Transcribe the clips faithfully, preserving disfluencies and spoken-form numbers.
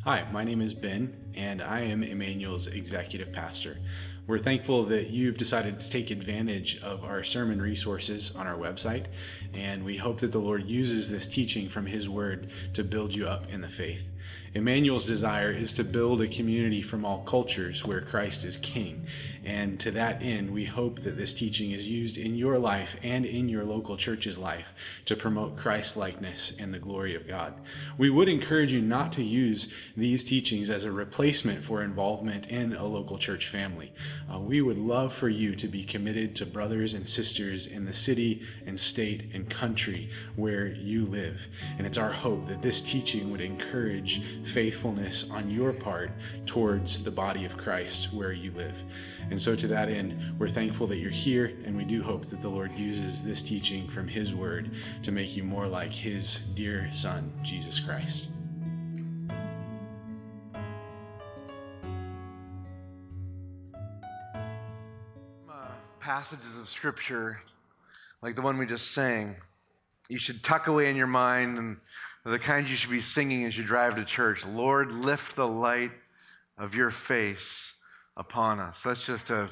Hi, my name is Ben, and I am Emmanuel's executive pastor. We're thankful that you've decided to take advantage of our sermon resources on our website, and we hope that the Lord uses this teaching from His Word to build you up in the faith. Emmanuel's desire is to build a community from all cultures where Christ is King, and to that end, we hope that this teaching is used in your life and in your local church's life to promote Christ-likeness and the glory of God. We would encourage you not to use these teachings as a replacement for involvement in a local church family. Uh, we would love for you to be committed to brothers and sisters in the city and state and country where you live. And it's our hope that this teaching would encourage faithfulness on your part towards the body of Christ where you live. And so to that end, we're thankful that you're here, and we do hope that the Lord uses this teaching from His Word to make you more like His dear Son, Jesus Christ. Passages of Scripture, like the one we just sang, you should tuck away in your mind, and the kind you should be singing as you drive to church. Lord, lift the light of your face upon us. That's just a,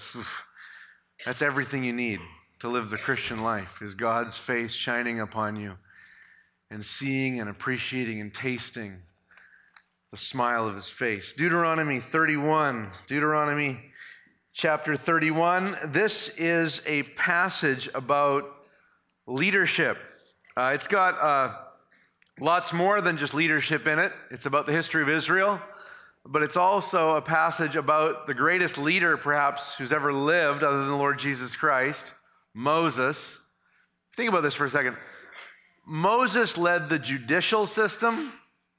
that's everything you need to live the Christian life, is God's face shining upon you and seeing and appreciating and tasting the smile of His face. Deuteronomy thirty-one, Deuteronomy chapter thirty-one. This is a passage about leadership. Uh, it's got uh, lots more than just leadership in it. It's about the history of Israel, but it's also a passage about the greatest leader, perhaps, who's ever lived other than the Lord Jesus Christ, Moses. Think about this for a second. Moses led the judicial system,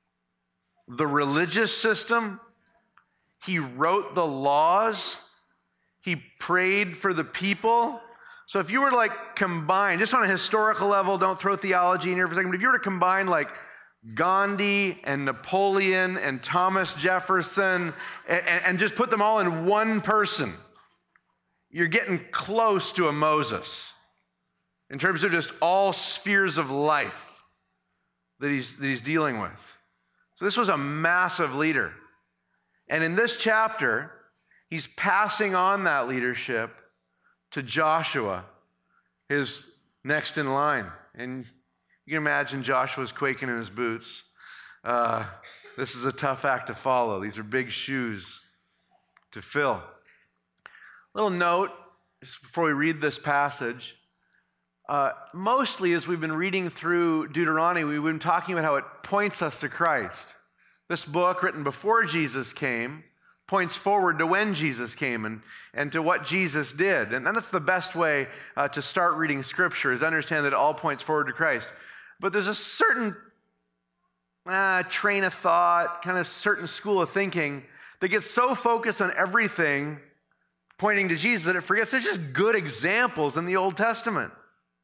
the religious system. He wrote the laws. He prayed for the people. So if you were to like combine, just on a historical level, don't throw theology in here for a second, but if you were to combine like Gandhi and Napoleon and Thomas Jefferson and, and just put them all in one person, you're getting close to a Moses in terms of just all spheres of life that he's, that he's dealing with. So this was a massive leader. And in this chapter, he's passing on that leadership to Joshua, his next in line. And you can imagine Joshua's quaking in his boots. Uh, this is a tough act to follow. These are big shoes to fill. Little note, just before we read this passage. Uh, mostly as we've been reading through Deuteronomy, we've been talking about how it points us to Christ. This book, written before Jesus came, points forward to when Jesus came and, and to what Jesus did. And that's the best way uh, to start reading Scripture, is to understand that it all points forward to Christ. But there's a certain uh, train of thought, kind of certain school of thinking that gets so focused on everything pointing to Jesus that it forgets there's just good examples in the Old Testament.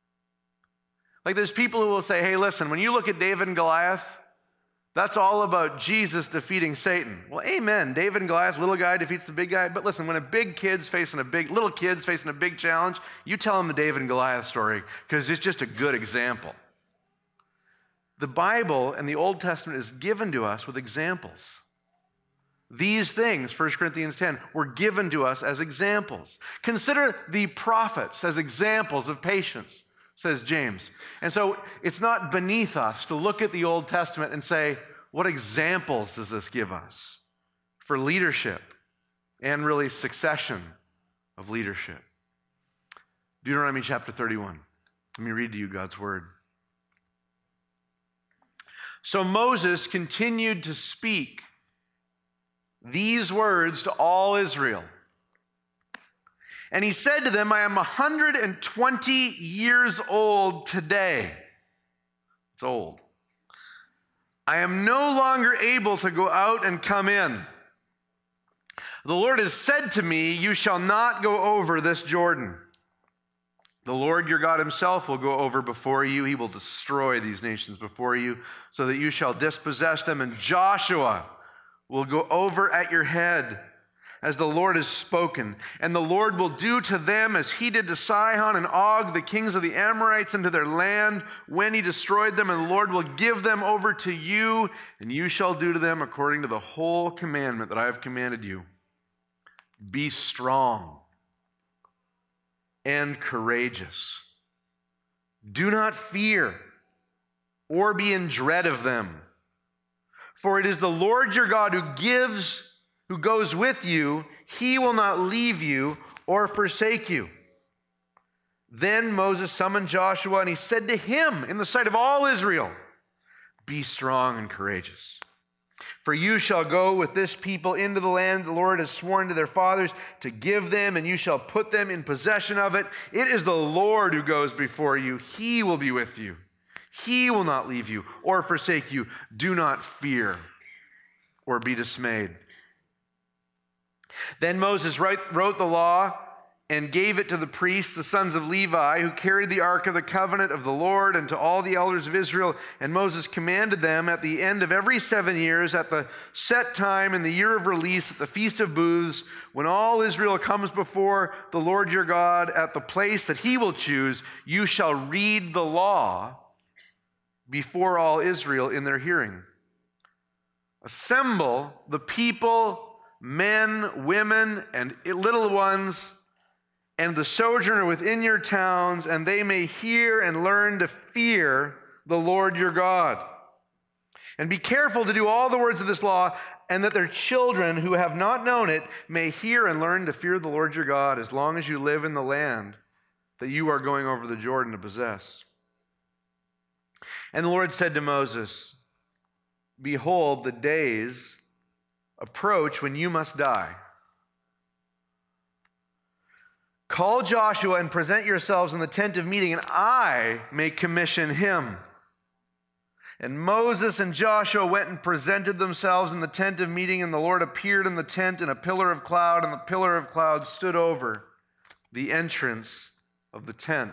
Like there's people who will say, hey, listen, when you look at David and Goliath, that's all about Jesus defeating Satan. Well, amen. David and Goliath, little guy defeats the big guy. But listen, when a big kid's facing a big, little kid's facing a big challenge, you tell them the David and Goliath story because it's just a good example. The Bible and the Old Testament is given to us with examples. These things, First Corinthians ten, were given to us as examples. Consider the prophets as examples of patience, says James. And so it's not beneath us to look at the Old Testament and say, what examples does this give us for leadership and really succession of leadership? Deuteronomy chapter thirty-one. Let me read to you God's word. So Moses continued to speak these words to all Israel. And he said to them, I am one hundred twenty years old today. It's old. I am no longer able to go out and come in. The Lord has said to me, you shall not go over this Jordan. The Lord your God himself will go over before you. He will destroy these nations before you so that you shall dispossess them. And Joshua will go over at your head. as the Lord has spoken. And the Lord will do to them as he did to Sihon and Og, the kings of the Amorites, and to their land when he destroyed them. And the Lord will give them over to you, and you shall do to them according to the whole commandment that I have commanded you. Be strong and courageous. Do not fear or be in dread of them. For it is the Lord your God who gives, who goes with you. He will not leave you or forsake you. Then Moses summoned Joshua, and he said to him in the sight of all Israel, be strong and courageous. For you shall go with this people into the land the Lord has sworn to their fathers to give them, and you shall put them in possession of it. It is the Lord who goes before you. He will be with you. He will not leave you or forsake you. Do not fear or be dismayed. Then Moses wrote the law and gave it to the priests, the sons of Levi, who carried the ark of the covenant of the Lord, and to all the elders of Israel. And Moses commanded them at the end of every seven years, at the set time in the year of release, at the Feast of Booths, when all Israel comes before the Lord your God at the place that he will choose, you shall read the law before all Israel in their hearing. Assemble the people, men, women, and little ones, and the sojourner within your towns, and they may hear and learn to fear the Lord your God. And be careful to do all the words of this law, and that their children who have not known it may hear and learn to fear the Lord your God as long as you live in the land that you are going over the Jordan to possess. And the Lord said to Moses, behold, the days approach when you must die. Call Joshua and present yourselves in the tent of meeting, and I may commission him. And Moses and Joshua went and presented themselves in the tent of meeting, and the Lord appeared in the tent in a pillar of cloud, and the pillar of cloud stood over the entrance of the tent.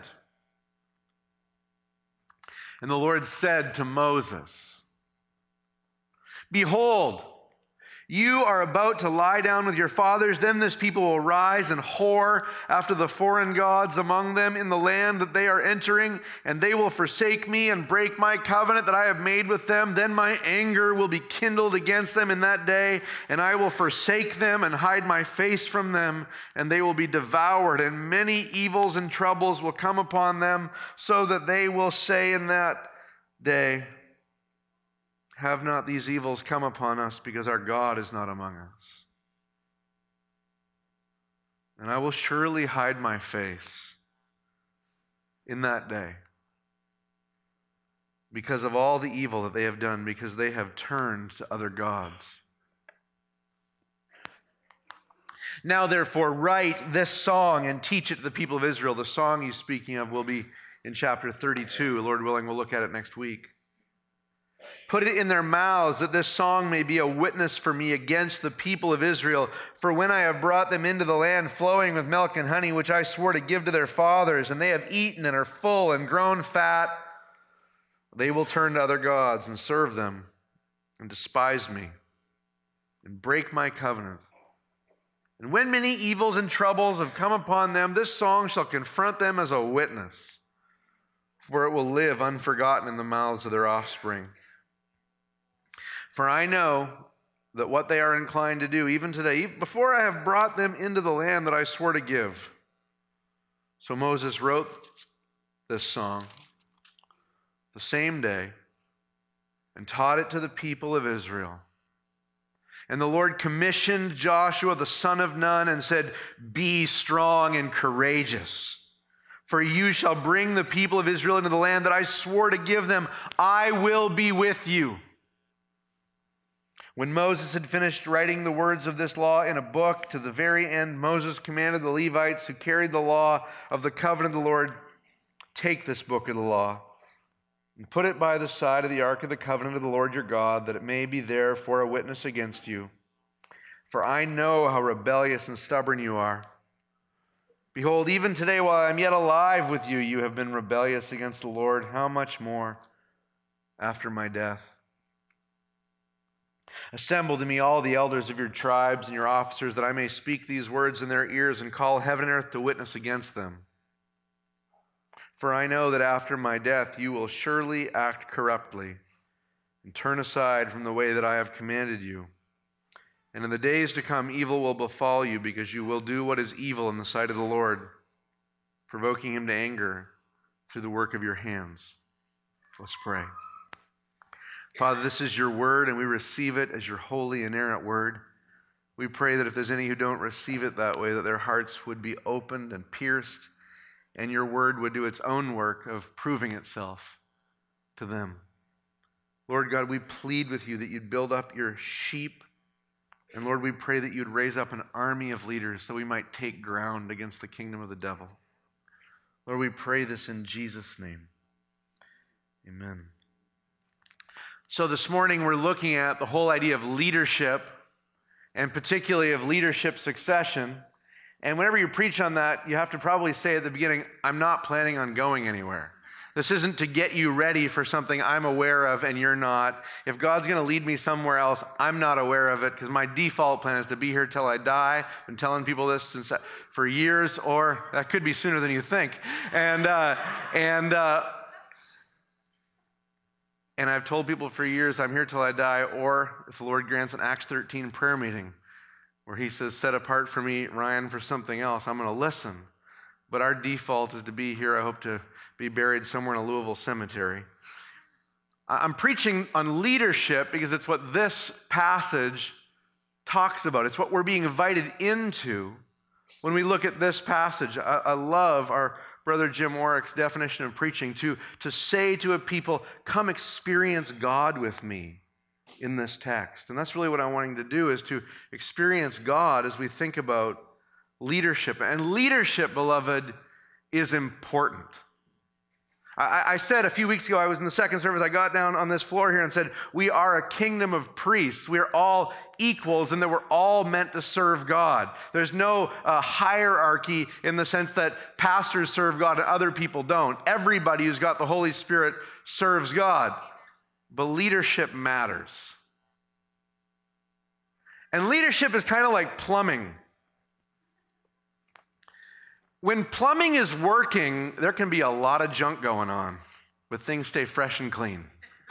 And the Lord said to Moses, behold, you are about to lie down with your fathers. Then this people will rise and whore after the foreign gods among them in the land that they are entering, and they will forsake me and break my covenant that I have made with them. Then my anger will be kindled against them in that day, and I will forsake them and hide my face from them, and they will be devoured, and many evils and troubles will come upon them, so that they will say in that day, have not these evils come upon us, because our God is not among us? And I will surely hide my face in that day because of all the evil that they have done, because they have turned to other gods. Now therefore write this song and teach it to the people of Israel. The song he's speaking of will be in chapter thirty-two. Lord willing, we'll look at it next week. Put it in their mouths, that this song may be a witness for me against the people of Israel. For when I have brought them into the land flowing with milk and honey, which I swore to give to their fathers, and they have eaten and are full and grown fat, they will turn to other gods and serve them and despise me and break my covenant. And when many evils and troubles have come upon them, this song shall confront them as a witness, for it will live unforgotten in the mouths of their offspring. For I know that what they are inclined to do, even today, before I have brought them into the land that I swore to give. So Moses wrote this song the same day and taught it to the people of Israel. And the Lord commissioned Joshua the son of Nun and said, be strong and courageous, for you shall bring the people of Israel into the land that I swore to give them. I will be with you. When Moses had finished writing the words of this law in a book, to the very end, Moses commanded the Levites who carried the law of the covenant of the Lord, take this book of the law and put it by the side of the ark of the covenant of the Lord your God, that it may be there for a witness against you. For I know how rebellious and stubborn you are. Behold, even today, while I am yet alive with you, you have been rebellious against the Lord. How much more after my death? Assemble to me all the elders of your tribes and your officers, that I may speak these words in their ears and call heaven and earth to witness against them. For I know that after my death you will surely act corruptly and turn aside from the way that I have commanded you. And in the days to come evil will befall you, because you will do what is evil in the sight of the Lord, provoking him to anger through the work of your hands. Let's pray. Father, this is your word, and we receive it as your holy, inerrant word. We pray that if there's any who don't receive it that way, that their hearts would be opened and pierced, and your word would do its own work of proving itself to them. Lord God, we plead with you that you'd build up your sheep, and Lord, we pray that you'd raise up an army of leaders so we might take ground against the kingdom of the devil. Lord, we pray this in Jesus' name. Amen. So this morning we're looking at the whole idea of leadership, and particularly of leadership succession. And whenever you preach on that, you have to probably say at the beginning, I'm not planning on going anywhere. This isn't to get you ready for something I'm aware of and you're not. If God's going to lead me somewhere else, I'm not aware of it, because my default plan is to be here till I die. I've been telling people this since for years, or that could be sooner than you think. And uh, and uh, and I've told people for years, I'm here till I die, or if the Lord grants an Acts thirteen prayer meeting where he says, set apart for me, Ryan, for something else, I'm going to listen. But our default is to be here. I hope to be buried somewhere in a Louisville cemetery. I'm preaching on leadership because it's what this passage talks about. It's what we're being invited into when we look at this passage. I, I love our brother Jim Warwick's definition of preaching, to, to say to a people, come experience God with me in this text. And that's really what I'm wanting to do, is to experience God as we think about leadership. And leadership, beloved, is important. I said a few weeks ago, I was in the second service, I got down on this floor here and said, we are a kingdom of priests. We are all equals, and that we're all meant to serve God. There's no uh, hierarchy in the sense that pastors serve God and other people don't. Everybody who's got the Holy Spirit serves God. But leadership matters. And leadership is kind of like plumbing. When plumbing is working, there can be a lot of junk going on, but things stay fresh and clean.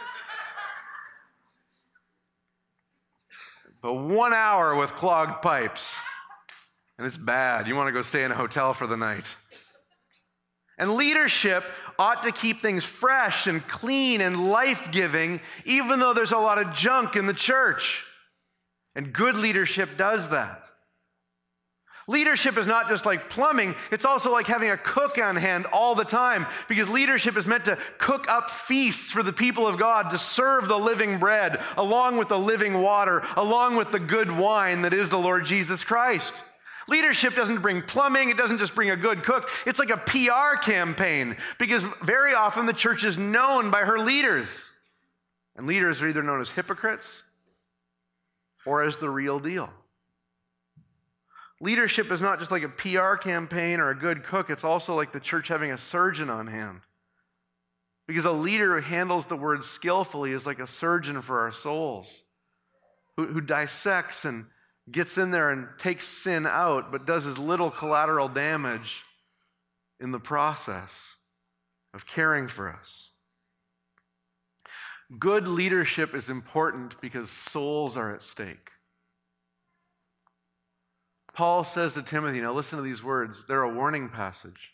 But one hour with clogged pipes, and it's bad. You want to go stay in a hotel for the night. And leadership ought to keep things fresh and clean and life-giving, even though there's a lot of junk in the church. And good leadership does that. Leadership is not just like plumbing, it's also like having a cook on hand all the time, because leadership is meant to cook up feasts for the people of God, to serve the living bread, along with the living water, along with the good wine that is the Lord Jesus Christ. Leadership doesn't bring plumbing, it doesn't just bring a good cook, it's like a P R campaign, because very often the church is known by her leaders. And leaders are either known as hypocrites or as the real deal. Leadership is not just like a P R campaign or a good cook. It's also like the church having a surgeon on hand. Because a leader who handles the word skillfully is like a surgeon for our souls, who, who dissects and gets in there and takes sin out, but does as little collateral damage in the process of caring for us. Good leadership is important because souls are at stake. Paul says to Timothy, now listen to these words, they're a warning passage.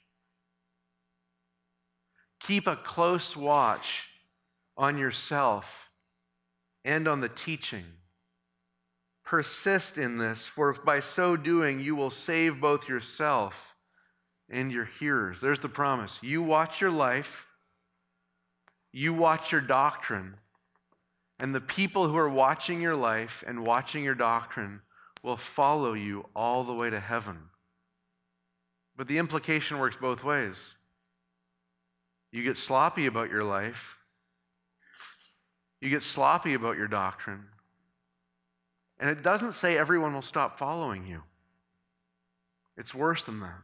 Keep a close watch on yourself and on the teaching. Persist in this, for by so doing you will save both yourself and your hearers. There's the promise. You watch your life, you watch your doctrine, and the people who are watching your life and watching your doctrine will follow you all the way to heaven. But the implication works both ways. You get sloppy about your life. You get sloppy about your doctrine. And it doesn't say everyone will stop following you. It's worse than that.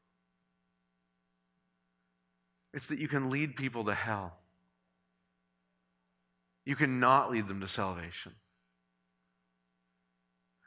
It's that you can lead people to hell. You cannot lead them to salvation.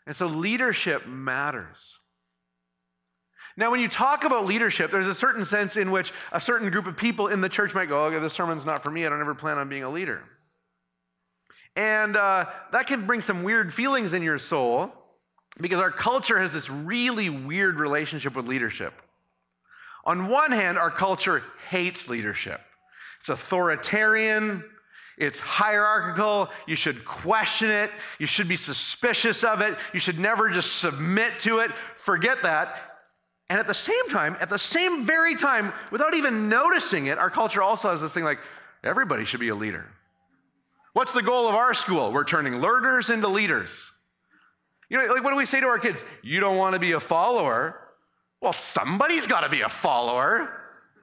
And so leadership matters. Now, when you talk about leadership, there's a certain sense in which a certain group of people in the church might go, okay, this sermon's not for me. I don't ever plan on being a leader. And uh, that can bring some weird feelings in your soul because our culture has this really weird relationship with leadership. On one hand, our culture hates leadership. It's authoritarian. It's hierarchical. You should question it. You should be suspicious of it. You should never just submit to it. Forget that. And at the same time, at the same very time, without even noticing it, our culture also has this thing like, everybody should be a leader. What's the goal of our school? We're turning learners into leaders. You know, like what do we say to our kids? You don't want to be a follower. Well, somebody's got to be a follower.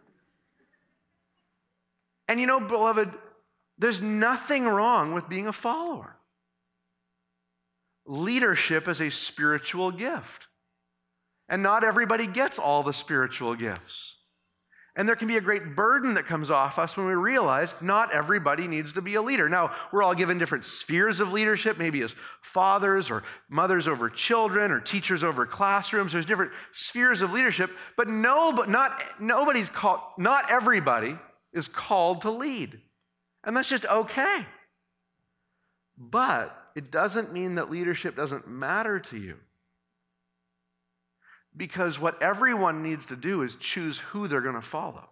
And you know, beloved, there's nothing wrong with being a follower. Leadership is a spiritual gift. And not everybody gets all the spiritual gifts. And there can be a great burden that comes off us when we realize not everybody needs to be a leader. Now, we're all given different spheres of leadership, maybe as fathers or mothers over children or teachers over classrooms. There's different spheres of leadership, but no, but not nobody's called, not everybody is called to lead. And that's just okay. But it doesn't mean that leadership doesn't matter to you. Because what everyone needs to do is choose who they're going to follow.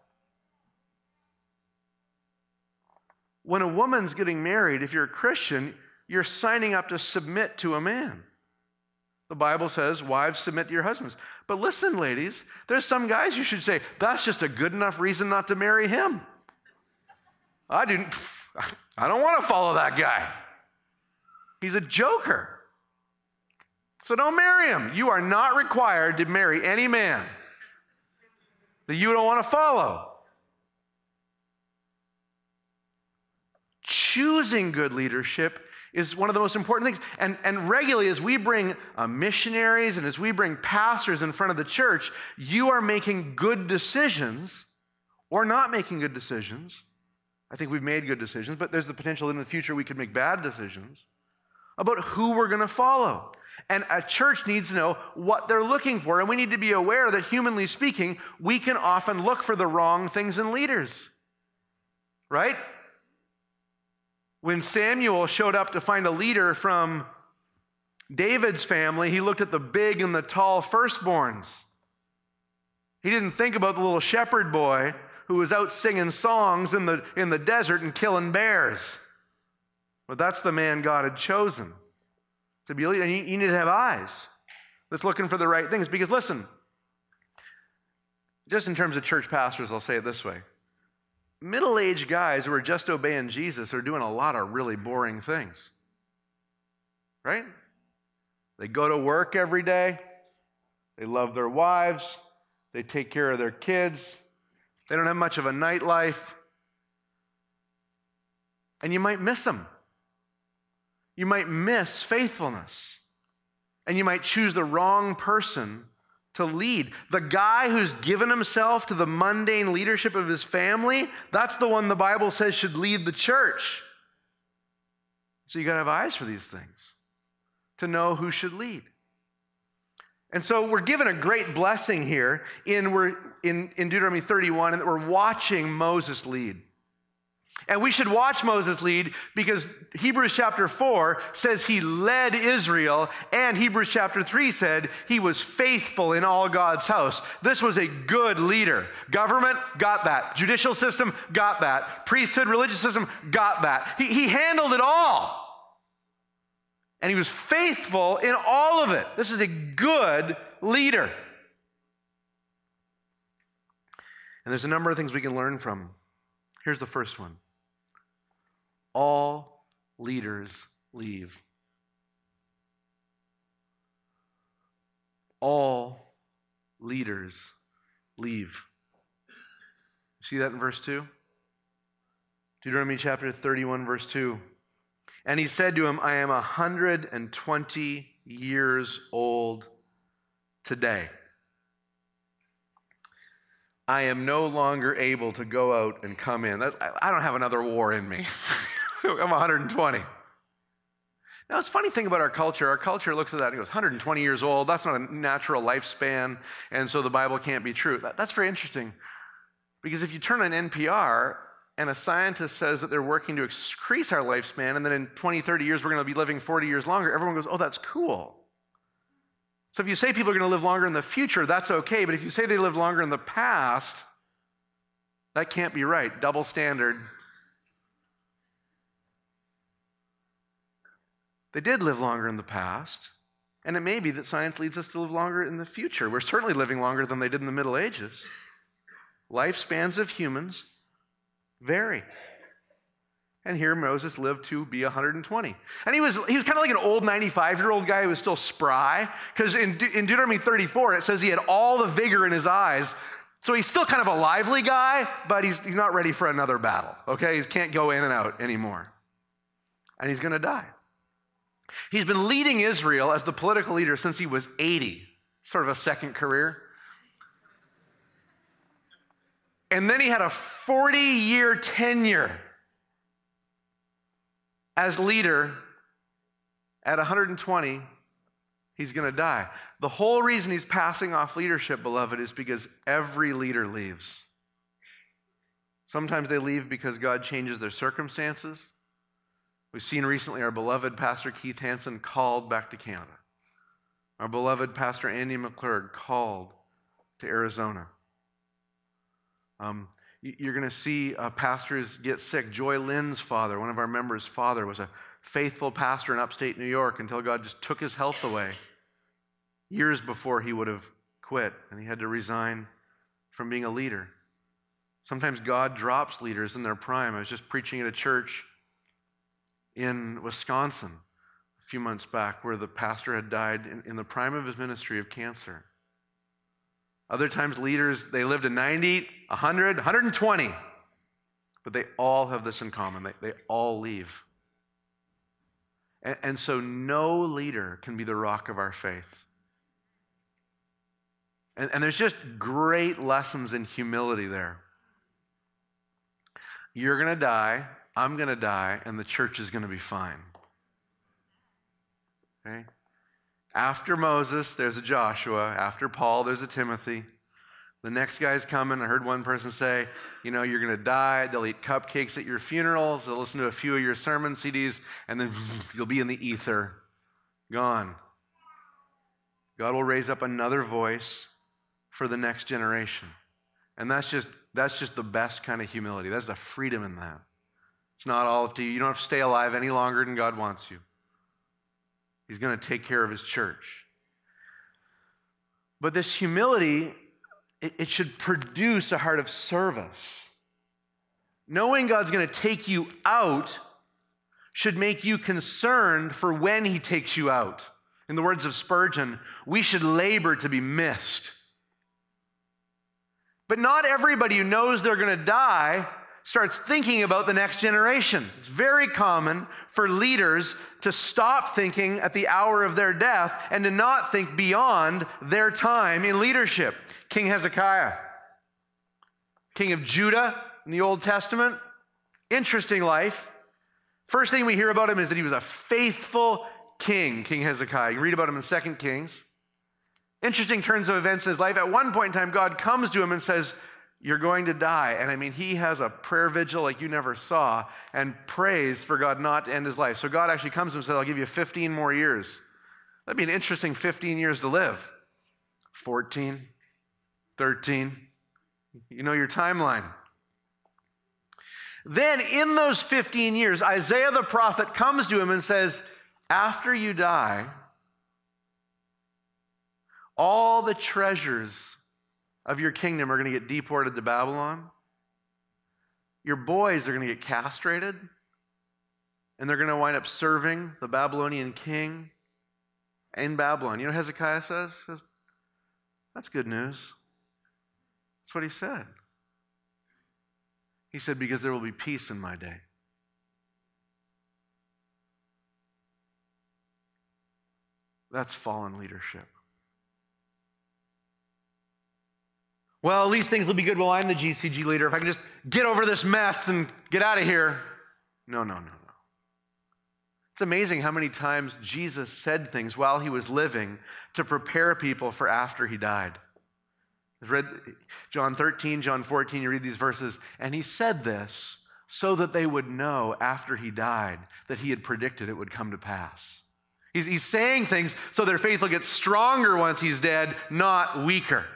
When a woman's getting married, if you're a Christian, you're signing up to submit to a man. The Bible says, wives, submit to your husbands. But listen, ladies, there's some guys you should say, that's just a good enough reason not to marry him. I didn't, I don't want to follow that guy. He's a joker. So don't marry him. You are not required to marry any man that you don't want to follow. Choosing good leadership is one of the most important things. And, and regularly, as we bring uh, missionaries and as we bring pastors in front of the church, you are making good decisions or not making good decisions. I think we've made good decisions, but there's the potential in the future we could make bad decisions about who we're going to follow. And a church needs to know what they're looking for. And we need to be aware that, humanly speaking, we can often look for the wrong things in leaders. Right? When Samuel showed up to find a leader from David's family, he looked at the big and the tall firstborns. He didn't think about the little shepherd boy who was out singing songs in the, in the desert and killing bears. But that's the man God had chosen to be a leader. And you, you need to have eyes that's looking for the right things. Because listen, just in terms of church pastors, I'll say it this way. Middle-aged guys who are just obeying Jesus are doing a lot of really boring things. Right? They go to work every day. They love their wives. They take care of their kids. They don't have much of a nightlife. And you might miss them. You might miss faithfulness. And you might choose the wrong person to lead. The guy who's given himself to the mundane leadership of his family, that's the one the Bible says should lead the church. So you got to have eyes for these things to know who should lead. And so we're given a great blessing here in, we're in, in Deuteronomy thirty-one, and that we're watching Moses lead. And we should watch Moses lead because Hebrews chapter four says he led Israel, and Hebrews chapter three said he was faithful in all God's house. This was a good leader. Government, got that. Judicial system, got that. Priesthood, religious system, got that. He, he handled it all. And he was faithful in all of it. This is a good leader. And there's a number of things we can learn from. Here's the first one. All leaders leave. All leaders leave. See that in verse two? Deuteronomy chapter thirty-one, verse two. And he said to him, I am one hundred twenty years old today. I am no longer able to go out and come in. That's, I don't have another war in me. I'm one hundred twenty. Now, it's a funny thing about our culture. Our culture looks at that and goes, one hundred twenty years old, that's not a natural lifespan, and so the Bible can't be true. That, that's very interesting, because if you turn on N P R and a scientist says that they're working to increase our lifespan, and then in twenty, thirty years we're going to be living forty years longer, everyone goes, oh, that's cool. So if you say people are going to live longer in the future, that's okay, but if you say they live longer in the past, that can't be right. Double standard. They did live longer in the past, and it may be that science leads us to live longer in the future. We're certainly living longer than they did in the Middle Ages. Lifespans of humans vary. And here Moses lived to be one hundred twenty. And he was he was kind of like an old ninety-five-year-old guy who was still spry, because in, De- in Deuteronomy thirty-four, it says he had all the vigor in his eyes. So he's still kind of a lively guy, but he's, he's not ready for another battle, okay? He can't go in and out anymore. And he's going to die. He's been leading Israel as the political leader since he was eighty, sort of a second career. And then he had a forty-year tenure as leader. At one hundred twenty, he's going to die. The whole reason he's passing off leadership, beloved, is because every leader leaves. Sometimes they leave because God changes their circumstances. We've seen recently our beloved Pastor Keith Hansen called back to Canada. Our beloved Pastor Andy McClurg called to Arizona. Um, you're going to see uh, pastors get sick. Joy Lynn's father, one of our members' father, was a faithful pastor in upstate New York until God just took his health away years before he would have quit, and he had to resign from being a leader. Sometimes God drops leaders in their prime. I was just preaching at a church in Wisconsin a few months back where the pastor had died in, in the prime of his ministry of cancer. Other times leaders, they lived to ninety, one hundred, one hundred twenty, but they all have this in common. They, they all leave. And, and so no leader can be the rock of our faith. And, and there's just great lessons in humility there. You're going to die, I'm going to die, and the church is going to be fine. Okay? After Moses, there's a Joshua. After Paul, there's a Timothy. The next guy's coming. I heard one person say, you know, you're going to die. They'll eat cupcakes at your funerals. They'll listen to a few of your sermon C Ds, and then you'll be in the ether. Gone. God will raise up another voice for the next generation. And that's just that's just the best kind of humility. There's the freedom in that. It's not all up to you. You don't have to stay alive any longer than God wants you. He's going to take care of his church. But this humility, it, it should produce a heart of service. Knowing God's going to take you out should make you concerned for when he takes you out. In the words of Spurgeon, we should labor to be missed. But not everybody who knows they're going to die starts thinking about the next generation. It's very common for leaders to stop thinking at the hour of their death and to not think beyond their time in leadership. King Hezekiah, king of Judah in the Old Testament, interesting life. First thing we hear about him is that he was a faithful king, King Hezekiah. You read about him in Second Kings. Interesting turns of events in his life. At one point in time, God comes to him and says, you're going to die. And I mean, he has a prayer vigil like you never saw and prays for God not to end his life. So God actually comes to him and says, I'll give you fifteen more years. That'd be an interesting fifteen years to live. fourteen, thirteen. You know your timeline. Then in those fifteen years, Isaiah the prophet comes to him and says, after you die, all the treasures of your kingdom are going to get deported to Babylon. Your boys are going to get castrated, and they're going to wind up serving the Babylonian king in Babylon. You know what Hezekiah says? He says, that's good news. That's what he said. He said, because there will be peace in my day. That's fallen leadership. Well, at least things will be good while I'm the G C G leader. If I can just get over this mess and get out of here. No, no, no, no. It's amazing how many times Jesus said things while he was living to prepare people for after he died. I read John thirteen, John fourteen, you read these verses, and he said this so that they would know after he died that he had predicted it would come to pass. He's, he's saying things so their faith will get stronger once he's dead, not weaker.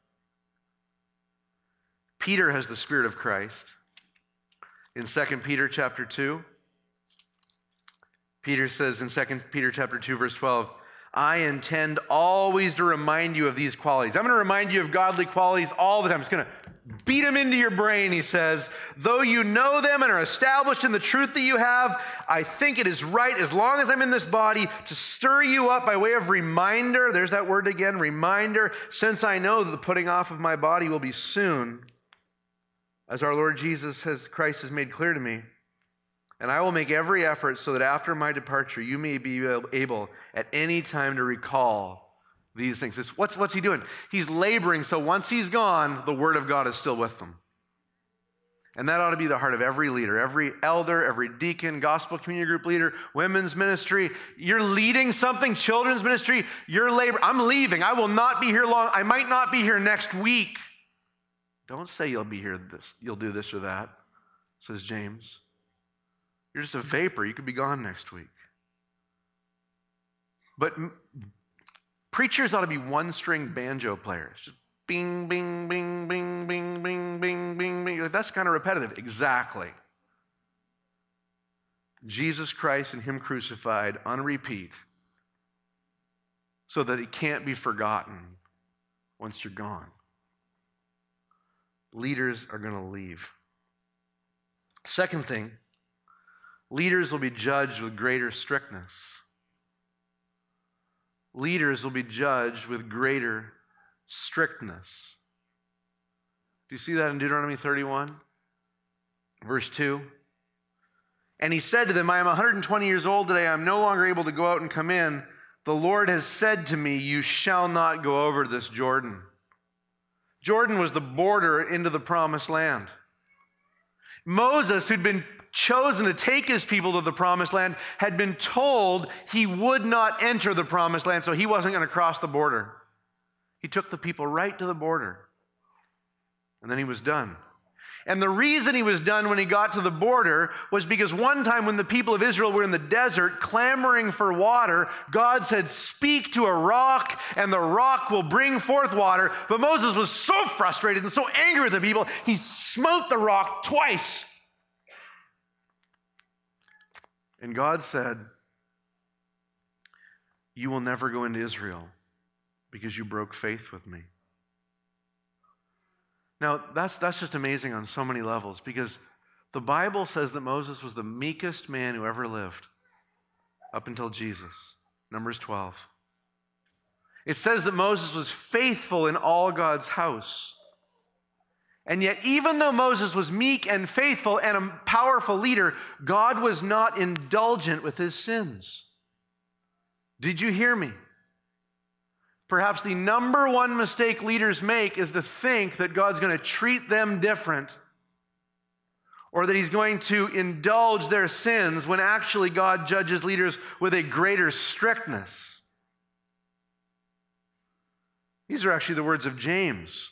Peter has the Spirit of Christ. In Second Peter chapter two, Peter says in Second Peter chapter two, verse twelve, I intend always to remind you of these qualities. I'm going to remind you of godly qualities all the time. It's going to beat them into your brain, he says. Though you know them and are established in the truth that you have, I think it is right, as long as I'm in this body, to stir you up by way of reminder. There's that word again, reminder, since I know that the putting off of my body will be soon, as our Lord Jesus has, Christ has made clear to me. And I will make every effort so that after my departure, you may be able at any time to recall these things. It's, what's, what's he doing? He's laboring, so once he's gone, the word of God is still with them. And that ought to be the heart of every leader, every elder, every deacon, gospel community group leader, women's ministry. You're leading something, children's ministry, you're laboring. I'm leaving. I will not be here long. I might not be here next week. Don't say you'll be here this, you'll do this or that, says James. You're just a vapor. You could be gone next week. But m- preachers ought to be one-string banjo players. Just bing, bing, bing, bing, bing, bing, bing, bing, bing. Like, that's kind of repetitive. Exactly. Jesus Christ and him crucified on repeat so that it can't be forgotten once you're gone. Leaders are going to leave. Second thing, leaders will be judged with greater strictness. Leaders will be judged with greater strictness. Do you see that in Deuteronomy thirty-one? Verse two. And he said to them, I am one hundred twenty years old today. I am no longer able to go out and come in. The Lord has said to me, you shall not go over this Jordan. Jordan was the border into the promised land. Moses, who'd been chosen to take his people to the promised land, had been told he would not enter the promised land, so he wasn't going to cross the border. He took the people right to the border, and then he was done. And the reason he was done when he got to the border was because one time when the people of Israel were in the desert clamoring for water, God said, speak to a rock and the rock will bring forth water. But Moses was so frustrated and so angry with the people, he smote the rock twice. And God said, you will never go into Israel because you broke faith with me. Now, that's, that's just amazing on so many levels, because the Bible says that Moses was the meekest man who ever lived up until Jesus, Numbers twelve. It says that Moses was faithful in all God's house. And yet, even though Moses was meek and faithful and a powerful leader, God was not indulgent with his sins. Did you hear me? Perhaps the number one mistake leaders make is to think that God's going to treat them different, or that he's going to indulge their sins, when actually God judges leaders with a greater strictness. These are actually the words of James.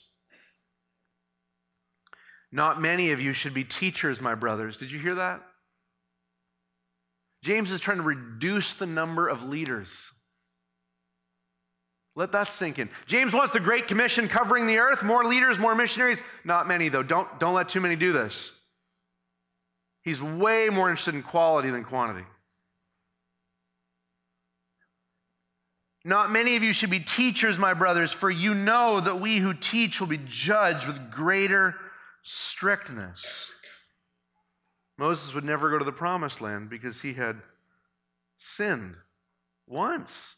Not many of you should be teachers, my brothers. Did you hear that? James is trying to reduce the number of leaders. Let that sink in. James wants the Great Commission covering the earth, more leaders, more missionaries. Not many, though. Don't, don't let too many do this. He's way more interested in quality than quantity. Not many of you should be teachers, my brothers, for you know that we who teach will be judged with greater strictness. Moses would never go to the promised land because he had sinned once.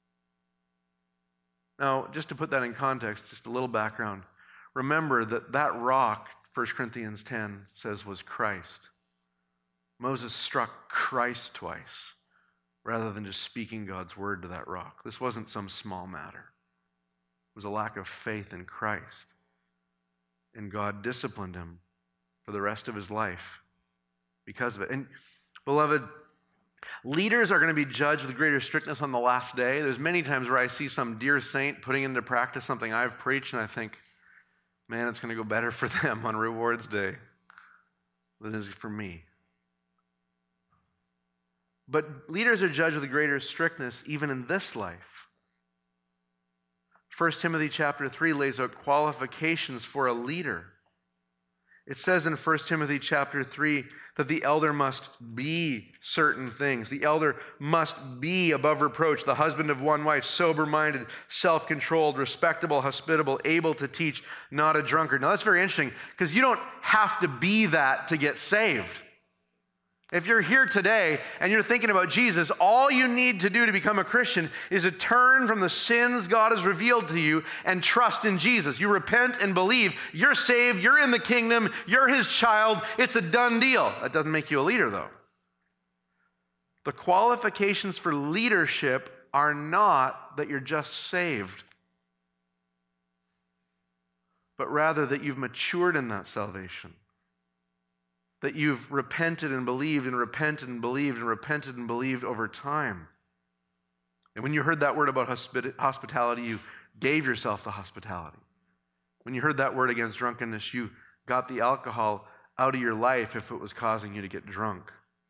Now, just to put that in context, just a little background. Remember that that rock, First Corinthians ten says, was Christ. Moses struck Christ twice rather than just speaking God's word to that rock. This wasn't some small matter. It was a lack of faith in Christ. And God disciplined him for the rest of his life because of it. And beloved, Leaders are going to be judged with greater strictness on the last day. There's many times where I see some dear saint putting into practice something I've preached, and I think, man, it's going to go better for them on rewards day than it is for me. But leaders are judged with greater strictness even in this life. First Timothy chapter three lays out qualifications for a leader. It says in First Timothy chapter three that the elder must be certain things. The elder must be above reproach, the husband of one wife, sober-minded, self-controlled, respectable, hospitable, able to teach, not a drunkard. Now that's very interesting because you don't have to be that to get saved. If you're here today and you're thinking about Jesus, all you need to do to become a Christian is to turn from the sins God has revealed to you and trust in Jesus. You repent and believe. You're saved. You're in the kingdom. You're his child. It's a done deal. That doesn't make you a leader, though. The qualifications for leadership are not that you're just saved, but rather that you've matured in that salvation. That you've repented and believed and repented and believed and repented and believed over time. And when you heard that word about hospitality, you gave yourself to hospitality. When you heard that word against drunkenness, you got the alcohol out of your life if it was causing you to get drunk.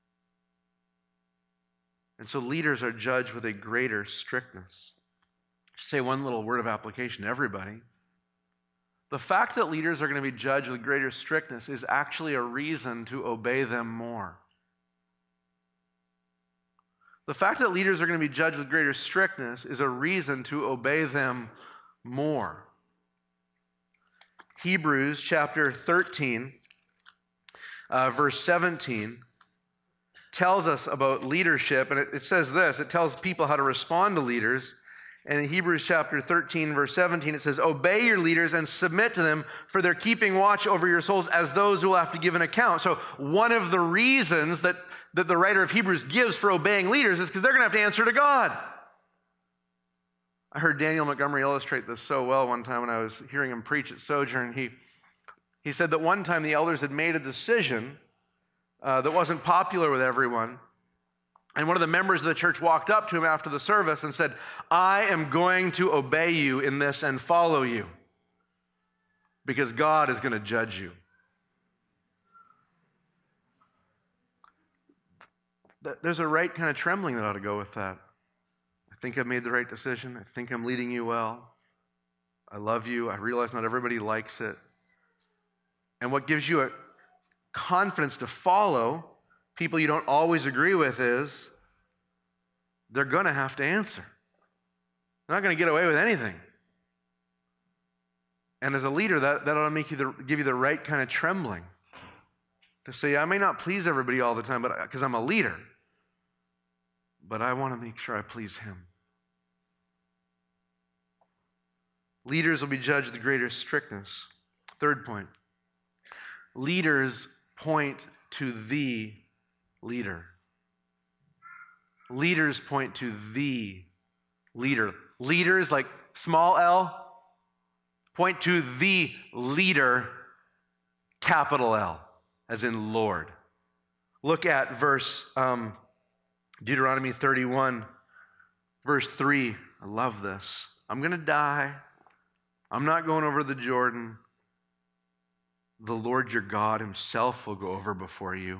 And so leaders are judged with a greater strictness. Just say one little word of application to everybody. The fact that leaders are going to be judged with greater strictness is actually a reason to obey them more. The fact that leaders are going to be judged with greater strictness is a reason to obey them more. Hebrews chapter thirteen, uh, verse seventeen, tells us about leadership, and it, it says this, it tells people how to respond to leaders. And in Hebrews chapter thirteen, verse seventeen, it says, obey your leaders and submit to them, for they're keeping watch over your souls as those who will have to give an account. So one of the reasons that, that the writer of Hebrews gives for obeying leaders is because they're going to have to answer to God. I heard Daniel Montgomery illustrate this so well one time when I was hearing him preach at Sojourn. He, he said that one time the elders had made a decision uh, that wasn't popular with everyone. And one of the members of the church walked up to him after the service and said, I am going to obey you in this and follow you because God is going to judge you. There's a right kind of trembling that ought to go with that. I think I've made the right decision. I think I'm leading you well. I love you. I realize not everybody likes it. And what gives you a confidence to follow people you don't always agree with is they're going to have to answer. They're not going to get away with anything. And as a leader, that, that ought to make you the, give you the right kind of trembling to say, I may not please everybody all the time, but because I'm a leader, but I want to make sure I please him. Leaders will be judged with greater strictness. Third point, leaders point to the leader. Leaders point to the leader. Leaders, like small l, point to the leader, capital L, as in Lord. Look at verse um, Deuteronomy thirty-one, verse three. I love this. I'm going to die. I'm not going over the Jordan. The Lord your God himself will go over before you.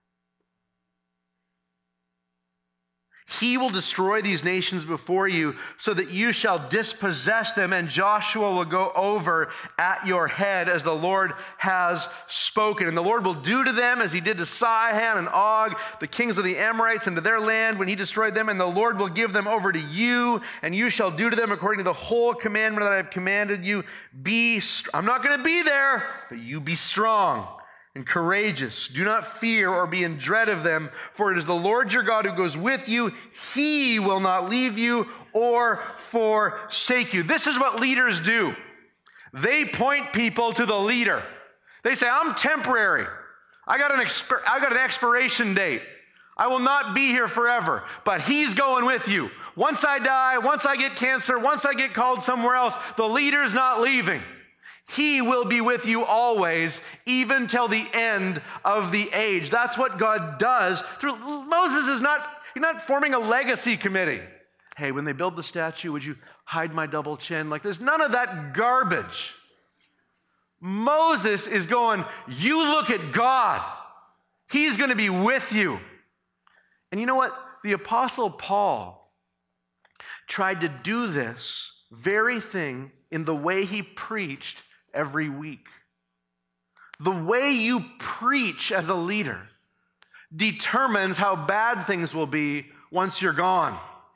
He will destroy these nations before you so that you shall dispossess them, and Joshua will go over at your head as the Lord has spoken. And the Lord will do to them as he did to Sihon and Og, the kings of the Amorites, and to their land when he destroyed them. And the Lord will give them over to you, and you shall do to them according to the whole commandment that I have commanded you. Be str- I'm not going to be there, but you be strong and courageous. Do not fear or be in dread of them, for it is the Lord your God who goes with you. He will not leave you or forsake you. This is what leaders do. They point people to the leader. They say, I'm temporary. I got an exp- I got an expiration date. I will not be here forever, but he's going with you. Once I die, once I get cancer, once I get called somewhere else, the leader's not leaving. He will be with you always, even till the end of the age. That's what God does. Moses is not you're not forming a legacy committee. Hey, when they build the statue, would you hide my double chin? Like, there's none of that garbage. Moses is going, you look at God. He's going to be with you. And you know what? The Apostle Paul tried to do this very thing in the way he preached every week. The way you preach as a leader determines how bad things will be once you're gone.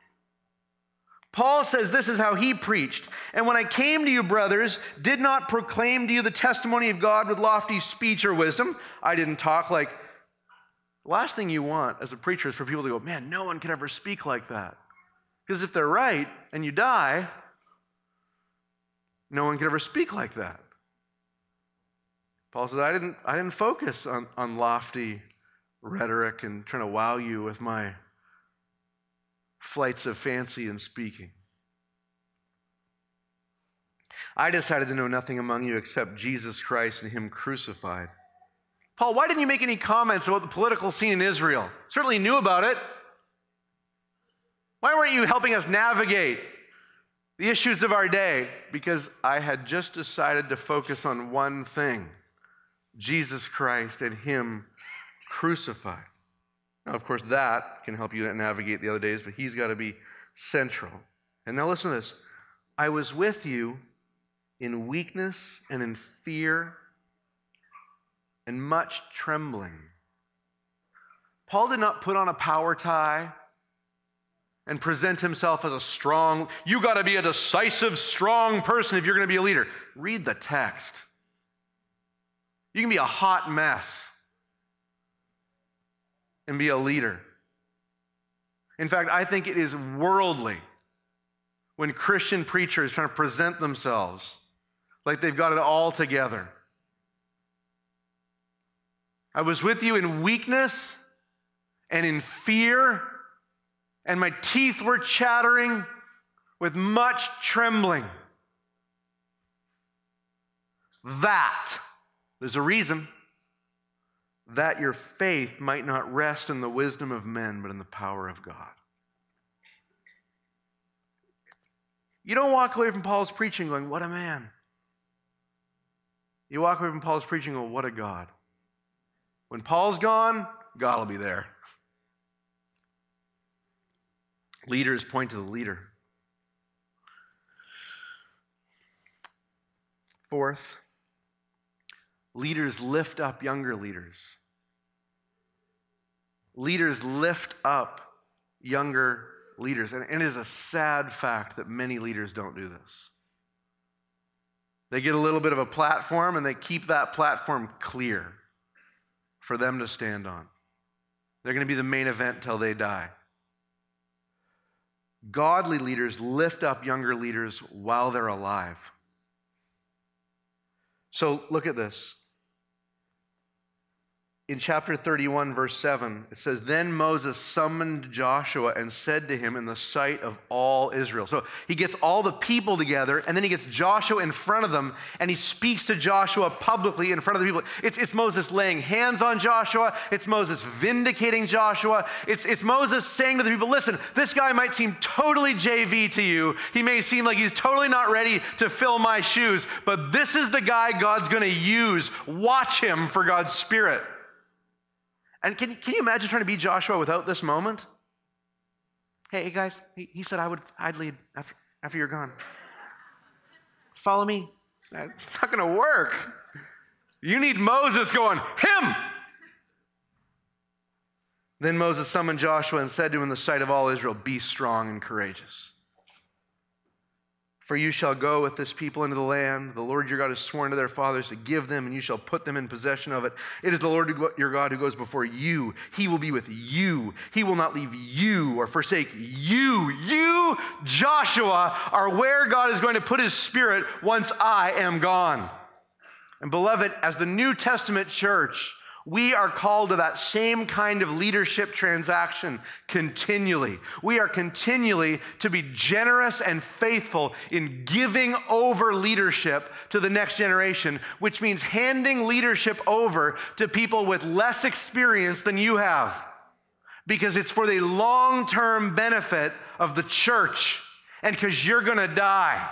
Paul says this is how he preached. And when I came to you, brothers, did not proclaim to you the testimony of God with lofty speech or wisdom. I didn't talk like, the last thing you want as a preacher is for people to go, man, no one could ever speak like that. Because if they're right and you die, no one could ever speak like that. Paul says, I didn't, I didn't focus on, on lofty rhetoric and trying to wow you with my flights of fancy in speaking. I decided to know nothing among you except Jesus Christ and him crucified. Paul, why didn't you make any comments about the political scene in Israel? Certainly knew about it. Why weren't you helping us navigate the issues of our day? Because I had just decided to focus on one thing, Jesus Christ and him crucified. Now, of course, that can help you navigate the other days, but he's got to be central. And now listen to this. I was with you in weakness and in fear and much trembling. Paul did not put on a power tie and present himself as a strong, you got to be a decisive, strong person if you're going to be a leader. Read the text. You can be a hot mess and be a leader. In fact, I think it is worldly when Christian preachers trying to present themselves like they've got it all together. I was with you in weakness and in fear, and my teeth were chattering with much trembling. That, there's a reason, that your faith might not rest in the wisdom of men, but in the power of God. You don't walk away from Paul's preaching going, what a man. You walk away from Paul's preaching going, what a God. When Paul's gone, God will be there. Leaders point to the leader. Fourth, leaders lift up younger leaders. Leaders lift up younger leaders. And it is a sad fact that many leaders don't do this. They get a little bit of a platform and they keep that platform clear for them to stand on. They're going to be the main event till they die. Godly leaders lift up younger leaders while they're alive. So look at this. In chapter thirty-one, verse seven, it says, Then Moses summoned Joshua and said to him in the sight of all Israel. So he gets all the people together, and then he gets Joshua in front of them, and he speaks to Joshua publicly in front of the people. It's, it's Moses laying hands on Joshua. It's Moses vindicating Joshua. It's, it's Moses saying to the people, listen, this guy might seem totally J V to you. He may seem like he's totally not ready to fill my shoes, but this is the guy God's going to use. Watch him for God's Spirit. And can, can you imagine trying to be Joshua without this moment? Hey, hey guys, he, he said I would, I'd lead after, after you're gone. Follow me. It's not going to work. You need Moses going, him! Then Moses summoned Joshua and said to him in the sight of all Israel, Be strong and courageous. For you shall go with this people into the land the Lord your God has sworn to their fathers to give them, and you shall put them in possession of it. It is the Lord your God who goes before you. He will be with you. He will not leave you or forsake you. You, Joshua, are where God is going to put his Spirit once I am gone. And beloved, as the New Testament church, we are called to that same kind of leadership transaction continually. We are continually to be generous and faithful in giving over leadership to the next generation, which means handing leadership over to people with less experience than you have. because it's for the long-term benefit of the church and because you're going to die.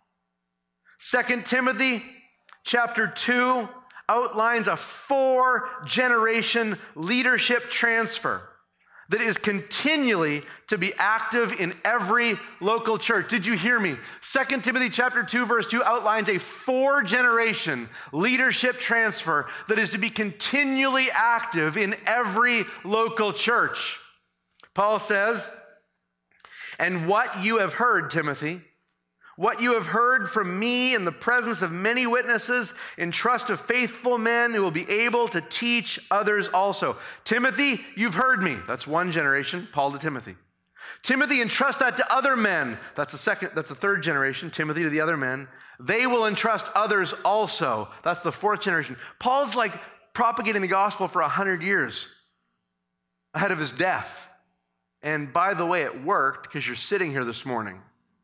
Second Timothy chapter two outlines a four-generation leadership transfer that is continually to be active in every local church. Did you hear me? Second Timothy chapter two, verse two outlines a four-generation leadership transfer that is to be continually active in every local church. Paul says, "And what you have heard, Timothy, what you have heard from me in the presence of many witnesses, entrust to faithful men who will be able to teach others also." Timothy, you've heard me. That's one generation, Paul to Timothy. Timothy, entrust that to other men. That's the second, that's the third generation, Timothy to the other men. They will entrust others also. That's the fourth generation. Paul's like propagating the gospel for a hundred years ahead of his death. And by the way, it worked because you're sitting here this morning.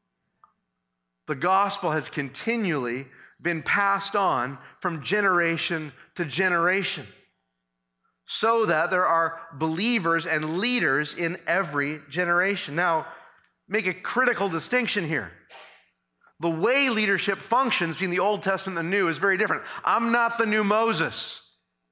The gospel has continually been passed on from generation to generation so that there are believers and leaders in every generation. Now, make a critical distinction here. The way leadership functions between the Old Testament and the New is very different. I'm not the new Moses.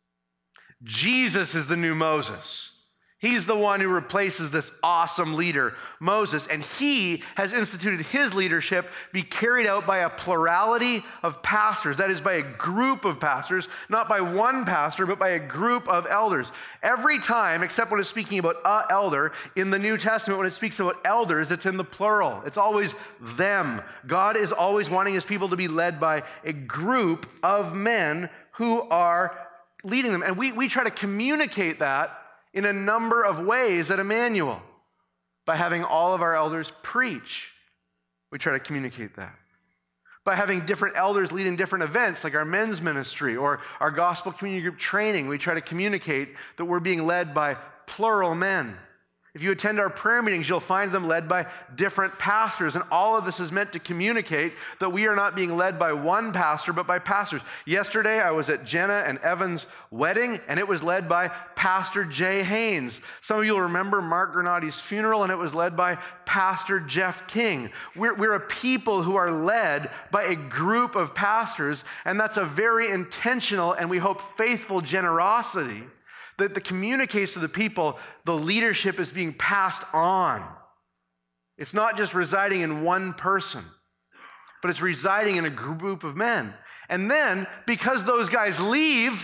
Jesus is the new Moses. He's the one who replaces this awesome leader, Moses, and he has instituted his leadership be carried out by a plurality of pastors. That is, by a group of pastors, not by one pastor, but by a group of elders. Every time, except when it's speaking about a elder, in the New Testament, when it speaks about elders, it's in the plural. It's always them. God is always wanting his people to be led by a group of men who are leading them. And we, we try to communicate that in a number of ways at Emmanuel. By having all of our elders preach, we try to communicate that. By having different elders leading different events, like our men's ministry or our gospel community group training, we try to communicate that we're being led by plural men. If you attend our prayer meetings, you'll find them led by different pastors. And all of this is meant to communicate that we are not being led by one pastor, but by pastors. Yesterday, I was at Jenna and Evan's wedding, and it was led by Pastor Jay Haynes. Some of you will remember Mark Granati's funeral, and it was led by Pastor Jeff King. We're, we're a people who are led by a group of pastors, and that's a very intentional and we hope faithful generosity that the communicates to the people the leadership is being passed on. It's not just residing in one person, but it's residing in a group of men. And then, because those guys leave,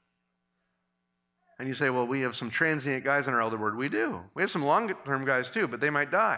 and you say, well, we have some transient guys in our elder board. We do. We have some long-term guys too, but they might die.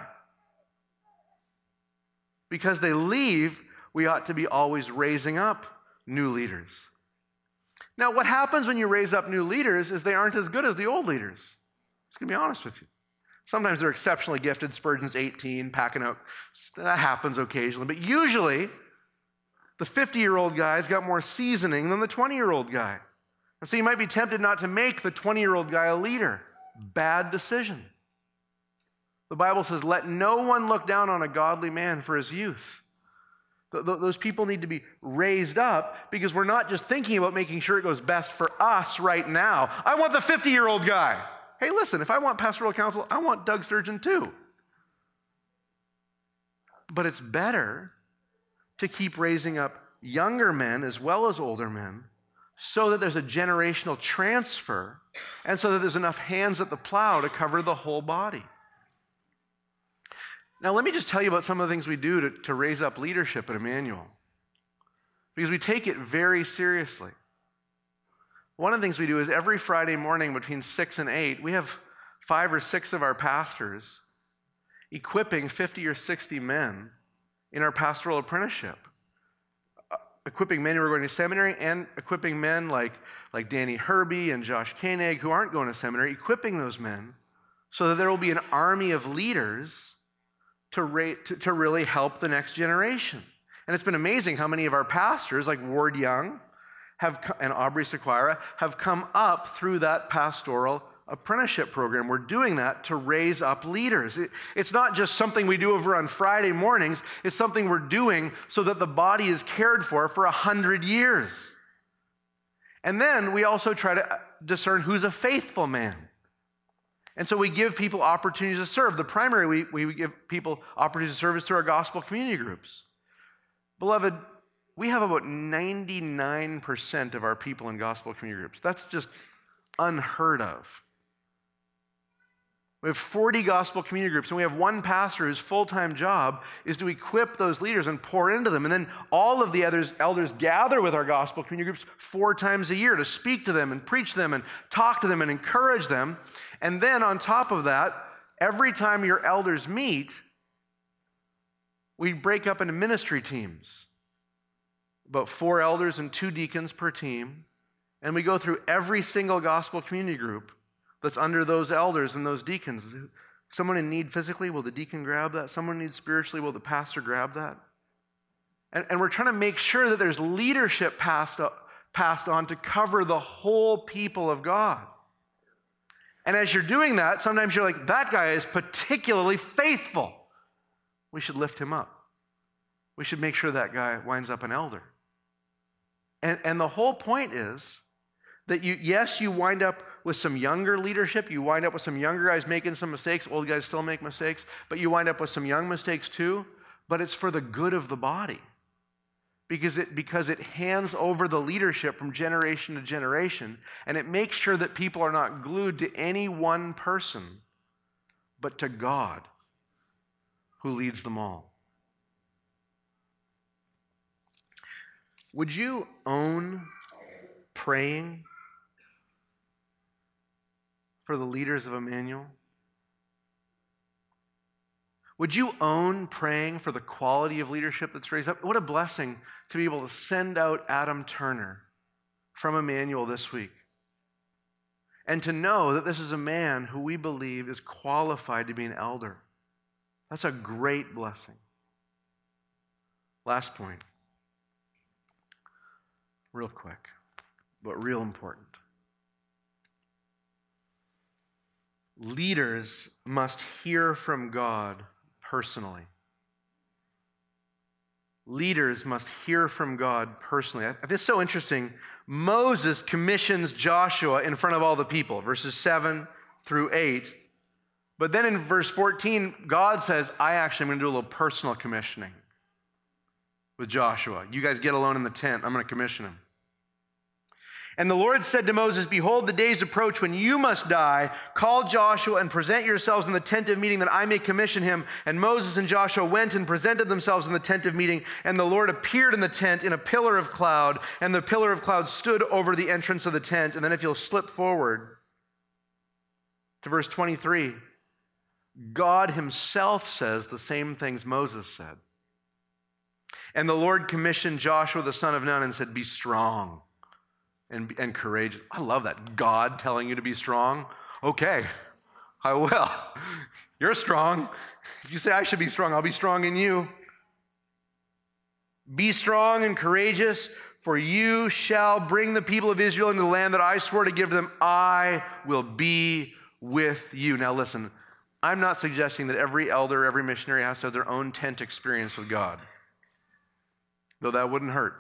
Because they leave, we ought to be always raising up new leaders. Now, what happens when you raise up new leaders is they aren't as good as the old leaders. I'm just going to be honest with you. Sometimes they're exceptionally gifted. Spurgeon's eighteen, packing out. That happens occasionally. But usually, the fifty-year-old guy's got more seasoning than the twenty-year-old guy. And so you might be tempted not to make the twenty-year-old guy a leader. Bad decision. The Bible says, let no one look down on a godly man for his youth. Those people need to be raised up because we're not just thinking about making sure it goes best for us right now. I want the fifty-year-old guy. Hey, listen, if I want pastoral counsel, I want Doug Sturgeon too. But it's better to keep raising up younger men as well as older men so that there's a generational transfer and so that there's enough hands at the plow to cover the whole body. Now, let me just tell you about some of the things we do to, to raise up leadership at Emmanuel, because we take it very seriously. One of the things we do is every Friday morning between six and eight, we have five or six of our pastors equipping fifty or sixty men in our pastoral apprenticeship, uh, equipping men who are going to seminary and equipping men like, like Danny Herbie and Josh Koenig who aren't going to seminary, equipping those men so that there will be an army of leaders To, rate, to, to really help the next generation. And it's been amazing how many of our pastors, like Ward Young have, and Aubrey Sequira, have come up through that pastoral apprenticeship program. We're doing that to raise up leaders. It, it's not just something we do over on Friday mornings. It's something we're doing so that the body is cared for for a hundred years. And then we also try to discern who's a faithful man. And so we give people opportunities to serve. The primary we, we give people opportunities to serve is through our gospel community groups. Beloved, we have about ninety-nine percent of our people in gospel community groups. That's just unheard of. We have forty gospel community groups, and we have one pastor whose full-time job is to equip those leaders and pour into them. And then all of the others, elders gather with our gospel community groups four times a year to speak to them and preach to them and talk to them and encourage them. And then on top of that, every time your elders meet, we break up into ministry teams. About four elders and two deacons per team. And we go through every single gospel community group that's under those elders and those deacons. Someone in need physically, will the deacon grab that? Someone in need spiritually, will the pastor grab that? And, and we're trying to make sure that there's leadership passed, up, passed on to cover the whole people of God. And as you're doing that, sometimes you're like, that guy is particularly faithful. We should lift him up. We should make sure that guy winds up an elder. And, and the whole point is that you, yes, you wind up with some younger leadership. You wind up with some younger guys making some mistakes. Old guys still make mistakes. But you wind up with some young mistakes too. But it's for the good of the body. Because it, because it hands over the leadership from generation to generation. And it makes sure that people are not glued to any one person, but to God, who leads them all. Would you own praying for the leaders of Emmanuel? Would you own praying for the quality of leadership that's raised up? What a blessing to be able to send out Adam Turner from Emmanuel this week. And to know that this is a man who we believe is qualified to be an elder. That's a great blessing. Last point. Real quick, but real important. Leaders must hear from God personally. Leaders must hear from God personally. I think it's so interesting. Moses commissions Joshua in front of all the people, verses seven through eight. But then in verse fourteen, God says, I actually am going to do a little personal commissioning with Joshua. You guys get alone in the tent. I'm going to commission him. And the Lord said to Moses, behold, the days approach when you must die. Call Joshua and present yourselves in the tent of meeting that I may commission him. And Moses and Joshua went and presented themselves in the tent of meeting. And the Lord appeared in the tent in a pillar of cloud. And the pillar of cloud stood over the entrance of the tent. And then if you'll slip forward to verse twenty-three, God himself says the same things Moses said. And the Lord commissioned Joshua the son of Nun and said, be strong. And, and courageous. I love that. God telling you to be strong. Okay, I will. You're strong. If you say I should be strong, I'll be strong in you. Be strong and courageous, for you shall bring the people of Israel into the land that I swore to give them. I will be with you. Now listen, I'm not suggesting that every elder, every missionary has to have their own tent experience with God, though that wouldn't hurt.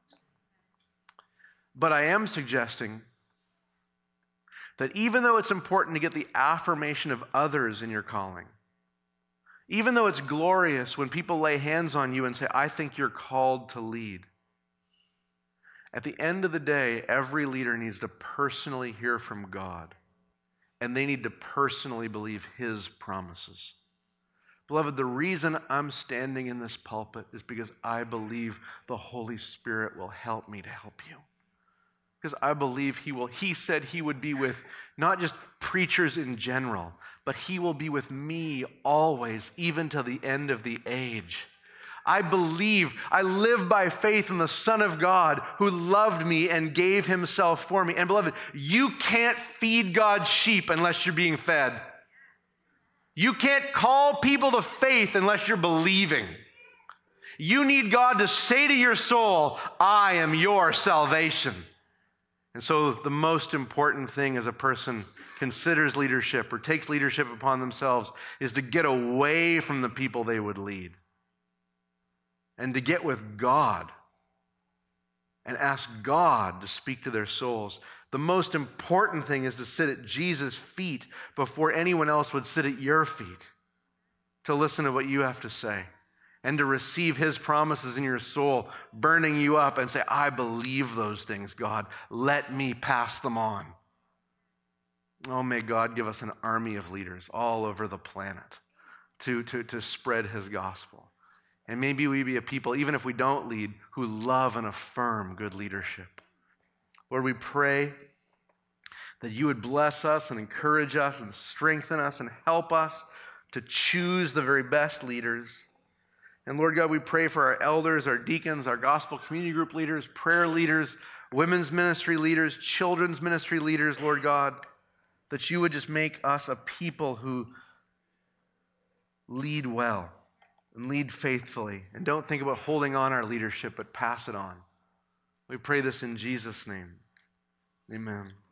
But I am suggesting that even though it's important to get the affirmation of others in your calling, even though it's glorious when people lay hands on you and say, I think you're called to lead, at the end of the day, every leader needs to personally hear from God, and they need to personally believe his promises. Beloved, the reason I'm standing in this pulpit is because I believe the Holy Spirit will help me to help you. Because I believe he will. He said he would be with not just preachers in general, but he will be with me always, even to the end of the age. I believe, I live by faith in the Son of God who loved me and gave himself for me. And beloved, you can't feed God's sheep unless you're being fed. You can't call people to faith unless you're believing. You need God to say to your soul, I am your salvation. And so the most important thing as a person considers leadership or takes leadership upon themselves is to get away from the people they would lead and to get with God and ask God to speak to their souls. The most important thing is to sit at Jesus' feet before anyone else would sit at your feet, to listen to what you have to say, and to receive his promises in your soul, burning you up and say, I believe those things, God. Let me pass them on. Oh, may God give us an army of leaders all over the planet to, to, to spread his gospel. And maybe we be a people, even if we don't lead, who love and affirm good leadership. Lord, we pray that you would bless us and encourage us and strengthen us and help us to choose the very best leaders. And Lord God, we pray for our elders, our deacons, our gospel community group leaders, prayer leaders, women's ministry leaders, children's ministry leaders, Lord God, that you would just make us a people who lead well and lead faithfully and don't think about holding on our leadership, but pass it on. We pray this in Jesus' name. Amen.